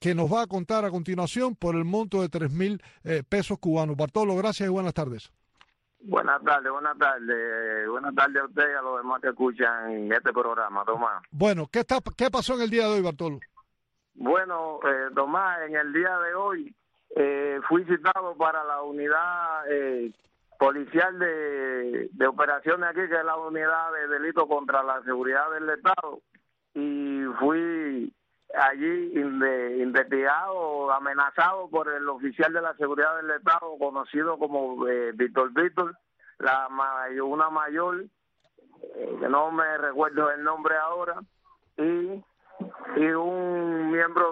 que nos va a contar a continuación por el monto de 3,000 pesos cubanos. Bartolo, gracias y buenas tardes. Buenas tardes a usted y a los demás que escuchan este programa, Tomás. Bueno, ¿qué pasó en el día de hoy, Bartolo? Bueno, Tomás, en el día de hoy fui citado para la unidad policial de operaciones aquí, que es la unidad de delito contra la seguridad del Estado, y fui allí investigado, amenazado por el oficial de la seguridad del Estado, conocido como Víctor, una mayor, que no me recuerdo el nombre ahora, y un miembro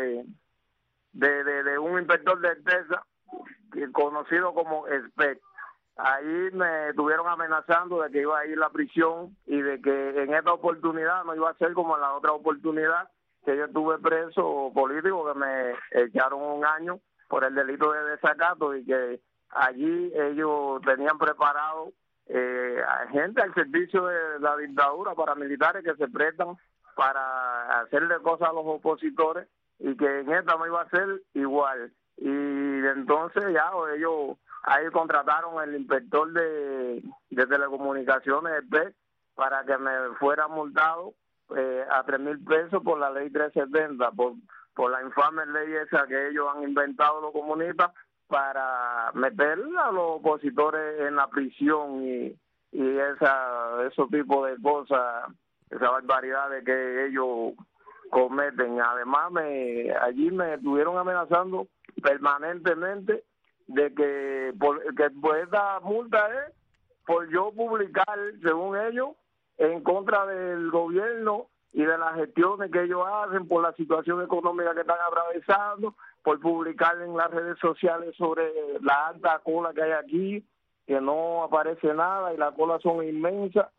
de un inspector de ETESA, conocido como SPEC. Ahí me estuvieron amenazando de que iba a ir a la prisión y de que en esta oportunidad no iba a ser como en la otra oportunidad, que yo estuve preso político, que me echaron 1 año por el delito de desacato, y que allí ellos tenían preparado gente al servicio de la dictadura, paramilitares que se prestan para hacerle cosas a los opositores, y que en esta no iba a ser igual. Y entonces ya ellos ahí contrataron el inspector de telecomunicaciones, para que me fuera multado a 3,000 pesos por la ley 370, por la infame ley esa que ellos han inventado los comunistas para meter a los opositores en la prisión y esos tipos de cosas, esas barbaridades que ellos cometen. Además, allí me estuvieron amenazando permanentemente de que por esta multa es por yo publicar, según ellos, en contra del gobierno y de las gestiones que ellos hacen, por la situación económica que están atravesando, por publicar en las redes sociales sobre la alta cola que hay aquí, que no aparece nada y las colas son inmensas,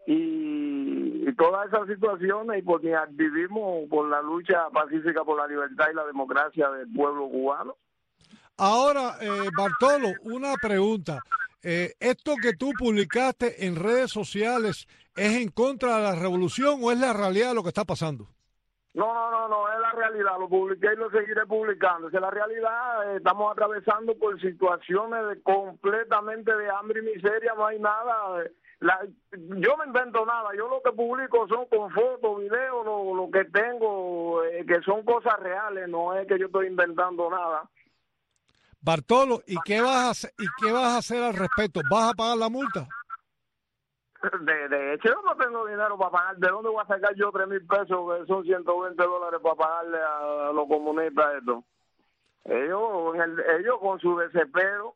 y todas esas situaciones, y por mi activismo por la lucha pacífica por la libertad y la democracia del pueblo cubano. Ahora, Bartolo, una pregunta. ¿Esto que tú publicaste en redes sociales es en contra de la revolución o es la realidad de lo que está pasando? No, es la realidad. Lo publiqué y lo seguiré publicando. Es la realidad. Estamos atravesando por situaciones completamente de hambre y miseria. No hay nada. Yo no invento nada. Yo lo que publico son con fotos, videos, lo que tengo, que son cosas reales. No es que yo estoy inventando nada. Bartolo, ¿y qué vas a hacer al respecto? ¿Vas a pagar la multa? De hecho, yo no tengo dinero para pagar. ¿De dónde voy a sacar yo 3,000 pesos, que son $120 para pagarle a los comunistas esto? Ellos con su desespero,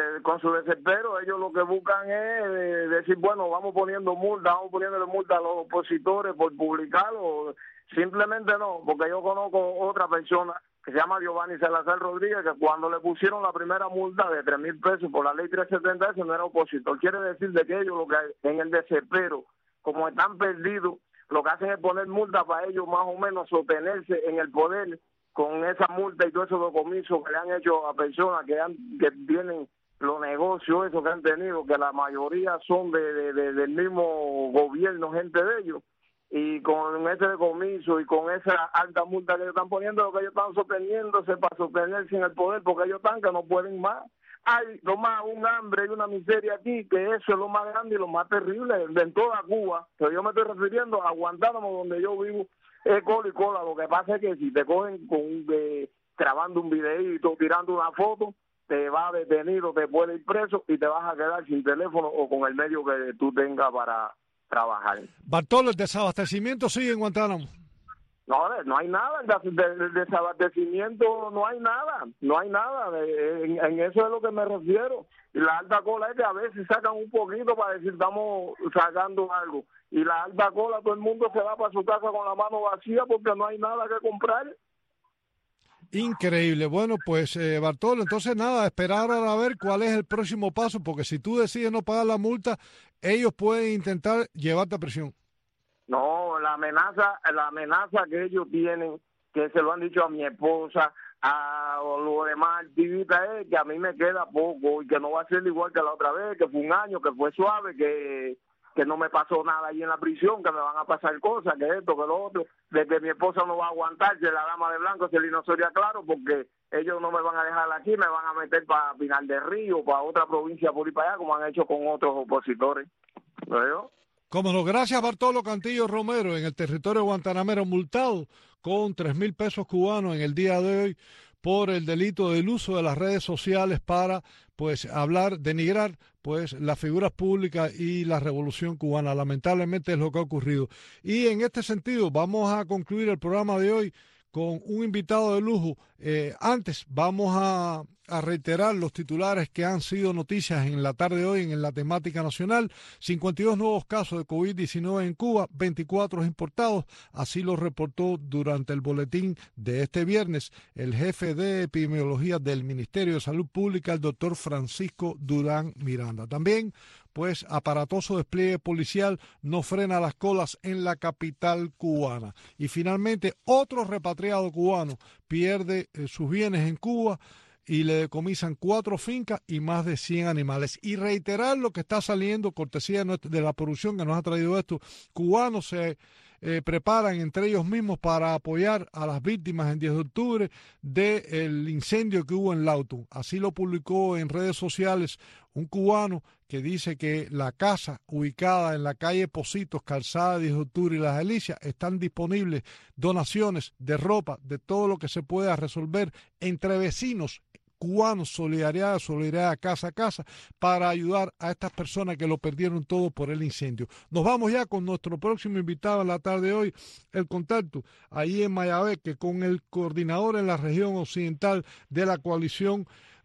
ellos lo que buscan es decir, bueno, vamos poniéndole multa a los opositores por publicarlo. Simplemente no, porque yo conozco otra persona que se llama Giovanni Salazar Rodríguez, que cuando le pusieron la primera multa de 3,000 pesos por la ley 370, ese no era opositor. Quiere decir de que ellos, lo que en el desespero, como están perdidos, lo que hacen es poner multa para ellos más o menos sostenerse en el poder con esa multa y todos esos decomisos que le han hecho a personas que tienen los negocios esos que han tenido, que la mayoría son del mismo gobierno, gente de ellos. Y con ese decomiso y con esa alta multa que ellos están poniendo, lo que ellos están sosteniéndose para sostenerse en el poder, porque ellos están que no pueden más. Hay nomás un hambre y una miseria aquí, que eso es lo más grande y lo más terrible de toda Cuba. Pero yo me estoy refiriendo a Guantánamo, donde yo vivo, es cola y cola. Lo que pasa es que si te cogen grabando un videíto, tirando una foto, te va detenido, te puede ir preso y te vas a quedar sin teléfono o con el medio que tú tengas para trabajar. Bartolo, ¿el desabastecimiento sigue en Guantánamo? No hay nada, el desabastecimiento no hay nada, en eso es lo que me refiero. Y la alta cola es que a veces sacan un poquito para decir estamos sacando algo, y la alta cola todo el mundo se va para su casa con la mano vacía porque no hay nada que comprar. Increíble. Bueno, pues Bartolo, entonces nada, esperar a ver cuál es el próximo paso, porque si tú decides no pagar la multa, ellos pueden intentar llevarte a prisión. No, la amenaza que ellos tienen, que se lo han dicho a mi esposa, a los demás activistas, es que a mí me queda poco y que no va a ser igual que la otra vez, que fue 1 año, que fue suave, que que no me pasó nada allí en la prisión, que me van a pasar cosas, que esto, que lo otro, de que mi esposa no va a aguantarse, la dama de blanco, Celino Soria Claro, porque ellos no me van a dejar aquí, me van a meter para Pinar del Río, para otra provincia por ir para allá, como han hecho con otros opositores. ¿Lo veo? Como no, gracias Bartolo Cantillo Romero, en el territorio guantanamero, multado con 3,000 pesos cubanos en el día de hoy por el delito del uso de las redes sociales para pues hablar, denigrar pues las figuras públicas y la revolución cubana. Lamentablemente es lo que ha ocurrido. Y en este sentido vamos a concluir el programa de hoy con un invitado de lujo. Antes vamos a reiterar los titulares que han sido noticias en la tarde de hoy en la temática nacional. 52 nuevos casos de COVID-19 en Cuba, 24 importados. Así lo reportó durante el boletín de este viernes el jefe de epidemiología del Ministerio de Salud Pública, el doctor Francisco Durán Miranda. También pues aparatoso despliegue policial no frena las colas en la capital cubana. Y finalmente otro repatriado cubano pierde sus bienes en Cuba y le decomisan 4 fincas y más de 100 animales. Y reiterar lo que está saliendo, cortesía de la producción que nos ha traído esto, cubanos se preparan entre ellos mismos para apoyar a las víctimas en 10 de octubre del incendio que hubo en Lauton. Así lo publicó en redes sociales un cubano que dice que la casa ubicada en la calle Positos, calzada 10 de octubre y Las Delicias, están disponibles donaciones de ropa, de todo lo que se pueda resolver entre vecinos cubanos, solidaridad casa a casa, para ayudar a estas personas que lo perdieron todo por el incendio. Nos vamos ya con nuestro próximo invitado en la tarde de hoy, el contacto ahí en Mayabeque con el coordinador en la región occidental de la coalición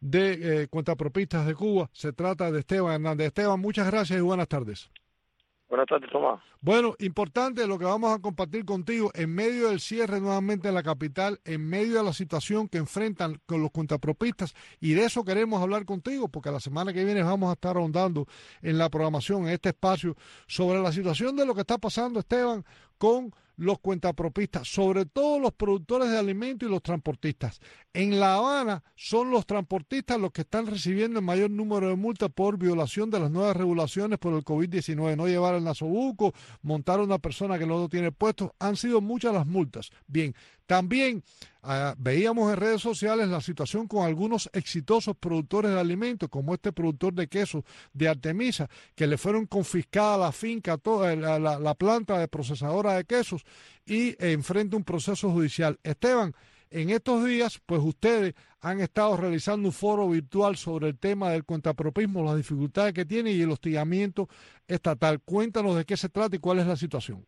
de cuentapropistas de Cuba. Se trata de Esteban Hernández. Esteban, muchas gracias y buenas tardes. Buenas tardes, Tomás. Bueno, importante lo que vamos a compartir contigo en medio del cierre nuevamente en la capital, en medio de la situación que enfrentan con los cuentapropistas, y de eso queremos hablar contigo, porque la semana que viene vamos a estar ahondando en la programación, en este espacio, sobre la situación de lo que está pasando, Esteban, con los cuentapropistas, sobre todo los productores de alimentos y los transportistas. En La Habana son los transportistas los que están recibiendo el mayor número de multas por violación de las nuevas regulaciones por el COVID-19. No llevar el nasobuco, montar a una persona que no lo tiene puesto. Han sido muchas las multas. Bien, también veíamos en redes sociales la situación con algunos exitosos productores de alimentos, como este productor de queso de Artemisa, que le fueron confiscadas la finca, toda la planta de procesadora de quesos, y enfrenta un proceso judicial. Esteban, en estos días, pues ustedes han estado realizando un foro virtual sobre el tema del cuentapropismo, las dificultades que tiene y el hostigamiento estatal. Cuéntanos de qué se trata y cuál es la situación.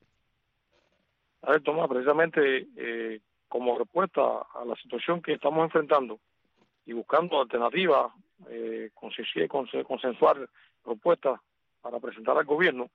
A ver, Tomás, precisamente como respuesta a la situación que estamos enfrentando y buscando alternativas, consensuar propuestas para presentar al gobierno,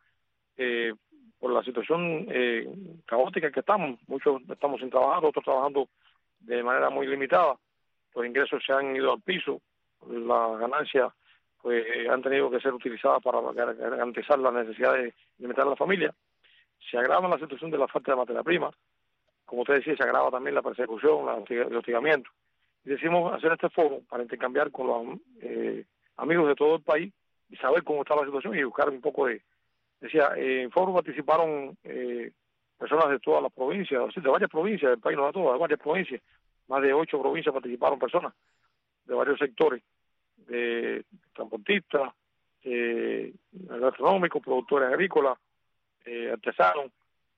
por la situación caótica que estamos, muchos estamos sin trabajar, otros trabajando de manera muy limitada, los ingresos se han ido al piso, las ganancias pues han tenido que ser utilizadas para garantizar las necesidades de alimentar a la familia. Se agrava la situación de la falta de materia prima, como usted decía, se agrava también la persecución, el hostigamiento. Y decimos hacer este foro para intercambiar con los amigos de todo el país y saber cómo está la situación y buscar un poco de... Decía, en el foro participaron personas de todas las provincias, de varias provincias del país, no de todas, de varias provincias. Más de 8 provincias participaron personas de varios sectores, de transportistas, gastronómicos, productores agrícolas, artesanos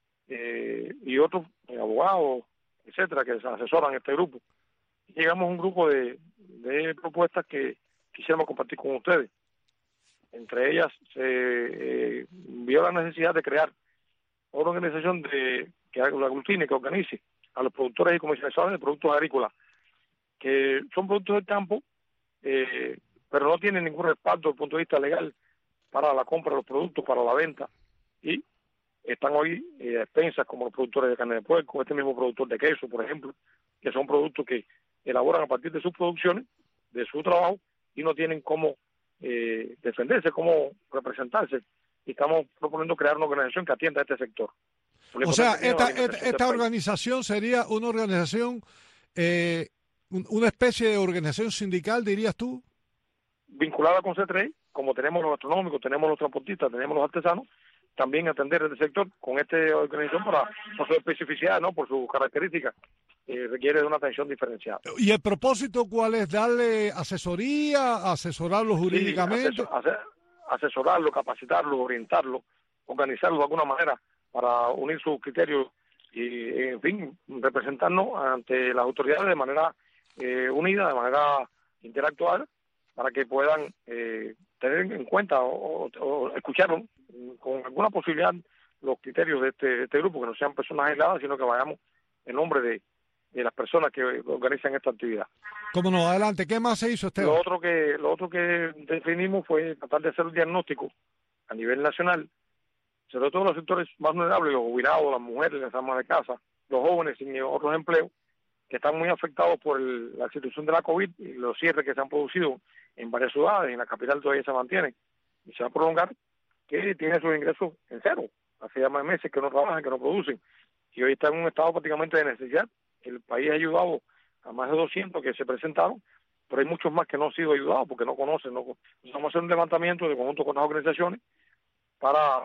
y otros abogados, etcétera, que se asesoran este grupo. Llegamos a un grupo de propuestas que quisiéramos compartir con ustedes. Entre ellas se vio la necesidad de crear una organización que aglutine, que organice a los productores y comercializadores de productos agrícolas, que son productos del campo, pero no tienen ningún respaldo desde el punto de vista legal para la compra de los productos, para la venta, y están hoy a expensas como los productores de carne de puerco, este mismo productor de queso, por ejemplo, que son productos que elaboran a partir de sus producciones, de su trabajo, y no tienen cómo defenderse, cómo representarse. Y estamos proponiendo crear una organización que atienda a este sector. O sea, esta organización sería una organización, una especie de organización sindical, dirías tú. Vinculada con C3, como tenemos los gastronómicos, tenemos los transportistas, tenemos los artesanos, también atender este sector con esta organización por su especificidad, ¿no? Por sus características. Requiere de una atención diferenciada. ¿Y el propósito cuál es? ¿Darle asesoría, asesorarlo jurídicamente? Sí, asesorarlo, capacitarlo, orientarlo, organizarlo de alguna manera para unir sus criterios y, en fin, representarnos ante las autoridades de manera unida, de manera interactual, para que puedan tener en cuenta o escuchar con alguna posibilidad los criterios de este grupo, que no sean personas aisladas, sino que vayamos en nombre de las personas que organizan esta actividad. ¿Cómo no? Adelante. ¿Qué más se hizo, Esteban? Lo otro que definimos fue tratar de hacer un diagnóstico a nivel nacional, sobre todo los sectores más vulnerables, los jubilados, las mujeres, las amas de casa, los jóvenes sin otros empleos, que están muy afectados por la situación de la COVID y los cierres que se han producido en varias ciudades, en la capital todavía se mantienen y se va a prolongar, que tienen sus ingresos en cero. Hace ya más meses que no trabajan, que no producen, y hoy están en un estado prácticamente de necesidad. El país ha ayudado a más de 200 que se presentaron, pero hay muchos más que no han sido ayudados porque no conocen. Vamos a hacer un levantamiento de conjunto con las organizaciones para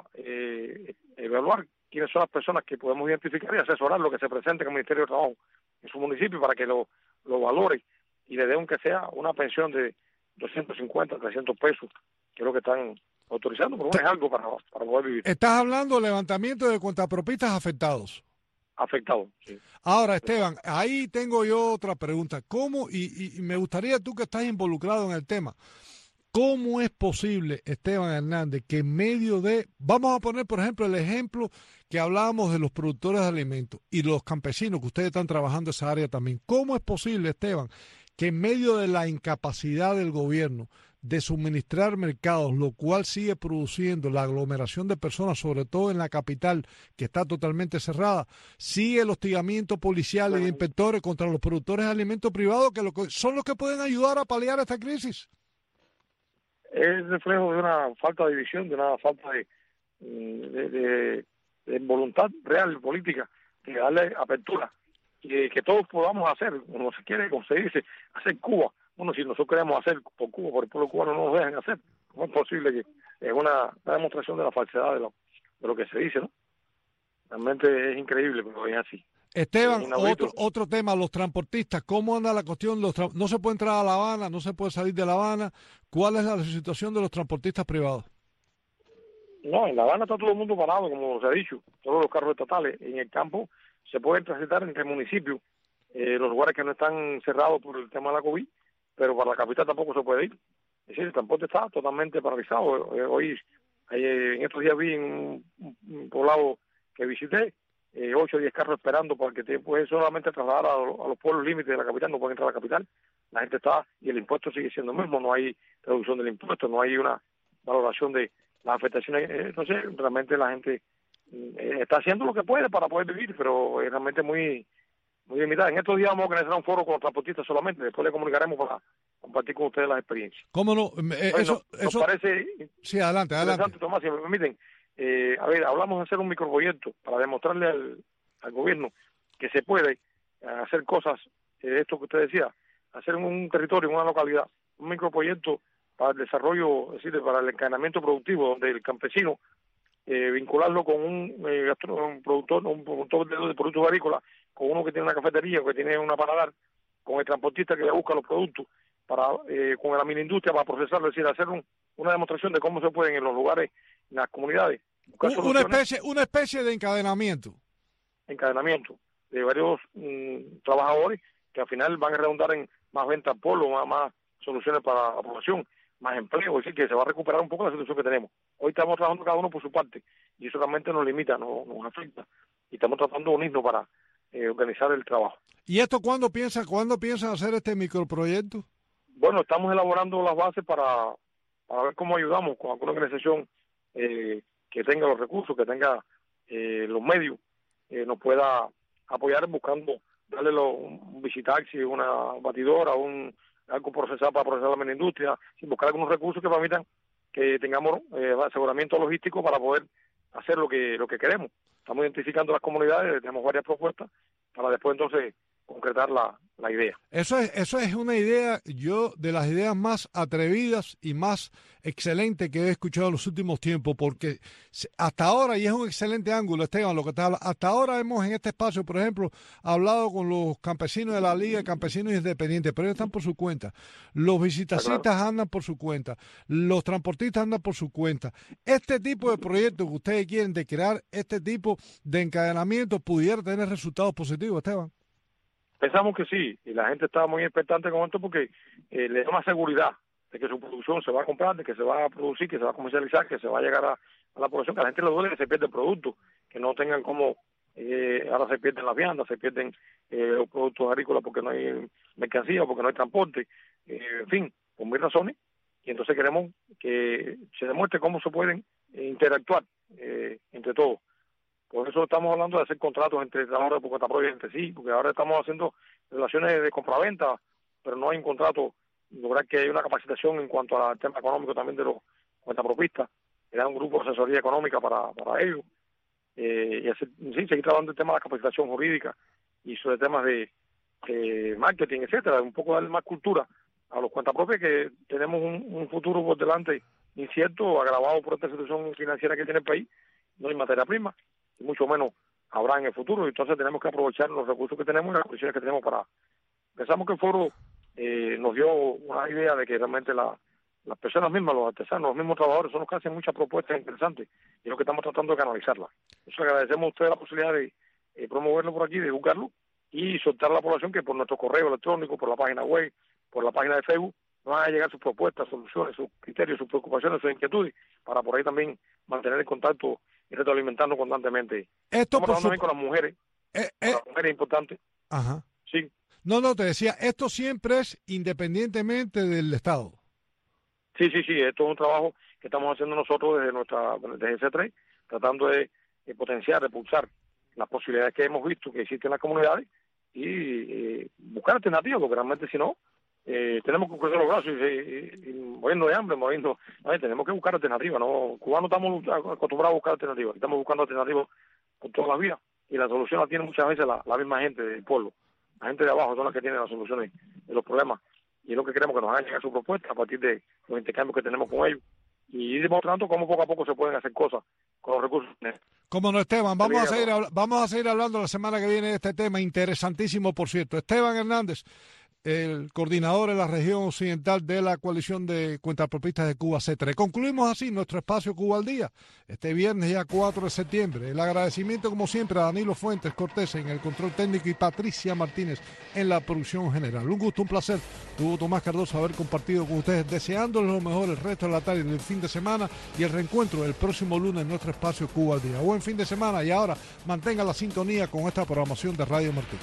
evaluar quiénes son las personas que podemos identificar y asesorar lo que se presente en el Ministerio de Trabajo en su municipio para que lo valore y le dé aunque sea una pensión de 250, 300 pesos, que es lo que están autorizando, pero no es algo para poder vivir. Estás hablando del levantamiento de cuentapropistas afectados. Afectados, sí. Ahora, Esteban, ahí tengo yo otra pregunta. ¿Cómo, y me gustaría tú que estás involucrado en el tema, cómo es posible, Esteban Hernández, que en medio de, vamos a poner por ejemplo el ejemplo que hablábamos de los productores de alimentos y los campesinos, que ustedes están trabajando esa área también, cómo es posible, Esteban, que en medio de la incapacidad del gobierno de suministrar mercados, lo cual sigue produciendo la aglomeración de personas, sobre todo en la capital, que está totalmente cerrada, sigue el hostigamiento policial y de inspectores contra los productores de alimentos privados, que son los que pueden ayudar a paliar esta crisis? Es reflejo de una falta de visión, de una falta de voluntad real política, de darle apertura, y que todos podamos hacer, como se quiere, como se dice, hacer Cuba. Bueno, si nosotros queremos hacer por Cuba, por el pueblo cubano, no nos dejan hacer. ¿Cómo es posible que es una demostración de la falsedad de lo que se dice, ¿no? Realmente es increíble, pero es así. Esteban, otro tema, los transportistas, ¿cómo anda la cuestión? No se puede entrar a La Habana, no se puede salir de La Habana. ¿Cuál es la situación de los transportistas privados? No, en La Habana está todo el mundo parado, como se ha dicho, todos los carros estatales. En el campo se pueden transitar entre municipios, los lugares que no están cerrados por el tema de la COVID, pero para la capital tampoco se puede ir. Es decir, el transporte está totalmente paralizado. Hoy, en estos días vi en un poblado que visité, 8 o 10 carros esperando para que puede solamente trasladar a los pueblos límites de la capital, no pueden entrar a la capital. La gente está, y el impuesto sigue siendo el mismo, no hay reducción del impuesto, no hay una valoración de las afectaciones. Entonces, realmente la gente está haciendo lo que puede para poder vivir, pero es realmente muy limitada. En estos días vamos a organizar un foro con los transportistas solamente, después le comunicaremos para compartir con ustedes las experiencias. ¿Cómo no? Eso parece sí, adelante. Interesante, Tomás, si me permiten. A ver, hablamos de hacer un microproyecto para demostrarle al gobierno que se puede hacer cosas, esto que usted decía, hacer en un territorio, en una localidad, un microproyecto para el desarrollo, es decir, para el encadenamiento productivo, donde el campesino, vincularlo con un productor de productos agrícolas, con uno que tiene una cafetería o que tiene una paladar, con el transportista que le busca los productos, con la mini industria para procesarlo, es decir, hacer una demostración de cómo se pueden en los lugares, en las comunidades, una especie de encadenamiento de varios trabajadores que al final van a redundar en más ventas al pueblo, más soluciones para la población, más empleo, es decir, que se va a recuperar un poco la situación que tenemos. Hoy estamos trabajando cada uno por su parte y eso realmente nos limita, nos afecta, y estamos tratando de unirnos para organizar el trabajo. ¿Y esto cuándo piensan hacer este microproyecto? Bueno, estamos elaborando las bases para ver cómo ayudamos con alguna organización que tenga los recursos, que tenga los medios, nos pueda apoyar buscando darle un visitaxi, una batidora, algo procesado para procesar la mini industria, sin buscar algunos recursos que permitan que tengamos aseguramiento logístico para poder hacer lo que queremos. Estamos identificando las comunidades, tenemos varias propuestas para después entonces concretar la idea. Eso es una idea, yo, de las ideas más atrevidas y más excelentes que he escuchado en los últimos tiempos, porque hasta ahora, y es un excelente ángulo, Esteban, lo que te habla, hasta ahora hemos en este espacio, por ejemplo, hablado con los campesinos de la Liga, campesinos independientes, pero ellos están por su cuenta. Los visitacistas andan por su cuenta, los transportistas andan por su cuenta. Este tipo de proyectos que ustedes quieren de crear, este tipo de encadenamiento, pudiera tener resultados positivos, Esteban. Pensamos que sí, y la gente está muy expectante con esto porque le da una seguridad de que su producción se va a comprar, de que se va a producir, que se va a comercializar, que se va a llegar a la población, que a la gente le duele que se pierda el producto, que no tengan como, ahora se pierden las viandas, se pierden los productos agrícolas porque no hay mercancía, porque no hay transporte, en fin, por mil razones, y entonces queremos que se demuestre cómo se pueden interactuar entre todos. Por eso estamos hablando de hacer contratos entre trabajadores por cuenta propia entre sí, porque ahora estamos haciendo relaciones de compraventa, pero no hay un contrato, lograr que haya una capacitación en cuanto al tema económico también de los cuentapropistas, crear un grupo de asesoría económica para ellos, y hacer, sí, seguir trabajando el tema de la capacitación jurídica y sobre temas de marketing, etcétera, un poco darle más cultura a los cuentapropios, que tenemos un futuro por delante incierto, agravado por esta situación financiera que tiene el país, no hay materia prima, y mucho menos habrá en el futuro, y entonces tenemos que aprovechar los recursos que tenemos y las condiciones que tenemos para... Pensamos que el foro nos dio una idea de que realmente las personas mismas, los artesanos, los mismos trabajadores son los que hacen muchas propuestas interesantes, y es lo que estamos tratando de canalizarlas. Eso agradecemos a ustedes la posibilidad de promoverlo por aquí, de divulgarlo, y soltar a la población que por nuestro correo electrónico, por la página web, por la página de Facebook, nos van a llegar sus propuestas, soluciones, sus criterios, sus preocupaciones, sus inquietudes, para por ahí también mantener el contacto y retroalimentando constantemente. Estamos trabajando también con las mujeres. Las mujeres es importante. Ajá. Sí. No, te decía, esto siempre es independientemente del Estado. Sí, esto es un trabajo que estamos haciendo nosotros desde C3, tratando de potenciar, de pulsar las posibilidades que hemos visto que existen en las comunidades y buscar alternativas, porque realmente si no, tenemos que cruzar los brazos y muriendo de hambre, tenemos que buscar alternativas, ¿no? Cubanos estamos acostumbrados a buscar alternativas, estamos buscando alternativas por todas las vías, y la solución la tiene muchas veces la misma gente del pueblo. La gente de abajo son las que tienen las soluciones de los problemas, y es lo que queremos, que nos hagan llegar su propuesta a partir de los intercambios que tenemos con ellos, y ir demostrando cómo poco a poco se pueden hacer cosas con los recursos. Como no, Esteban, vamos a seguir hablando la semana que viene de este tema interesantísimo, por cierto. Esteban Hernández, el coordinador de la región occidental de la coalición de cuentapropistas de Cuba, C3. Concluimos así nuestro espacio Cuba al Día, este viernes ya 4 de septiembre. El agradecimiento, como siempre, a Danilo Fuentes Cortés en el control técnico y Patricia Martínez en la producción general. Un gusto, un placer, Hugo Tomás Cardoso, haber compartido con ustedes, deseándoles lo mejor el resto de la tarde y del fin de semana, y el reencuentro el próximo lunes en nuestro espacio Cuba al Día. Buen fin de semana, y ahora mantenga la sintonía con esta programación de Radio Martín.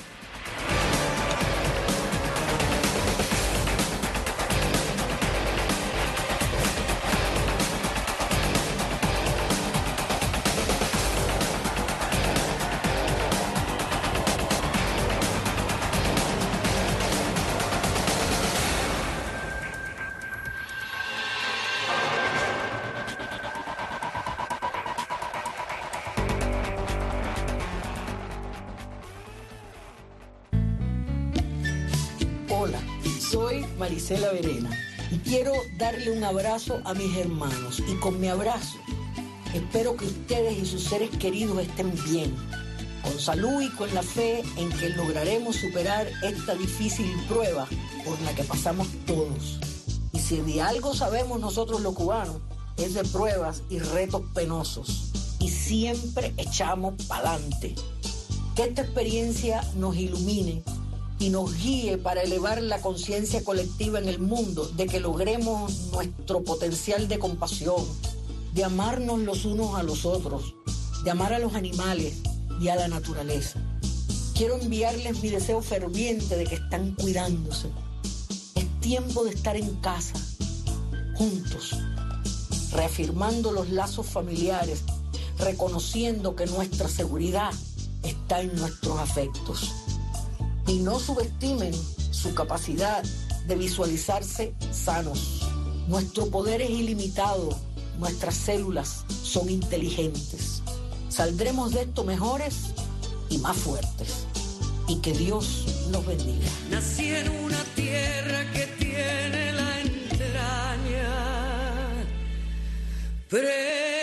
Marisela Verena, y quiero darle un abrazo a mis hermanos, y con mi abrazo espero que ustedes y sus seres queridos estén bien, con salud y con la fe en que lograremos superar esta difícil prueba por la que pasamos todos. Y si de algo sabemos nosotros los cubanos, es de pruebas y retos penosos, y siempre echamos pa'lante. Que esta experiencia nos ilumine y nos guíe para elevar la conciencia colectiva en el mundo, de que logremos nuestro potencial de compasión, de amarnos los unos a los otros, de amar a los animales y a la naturaleza. Quiero enviarles mi deseo ferviente de que están cuidándose. Es tiempo de estar en casa, juntos, reafirmando los lazos familiares, reconociendo que nuestra seguridad está en nuestros afectos. Y no subestimen su capacidad de visualizarse sanos. Nuestro poder es ilimitado, nuestras células son inteligentes. Saldremos de esto mejores y más fuertes. y que Dios los bendiga. Nací en una tierra que tiene la entraña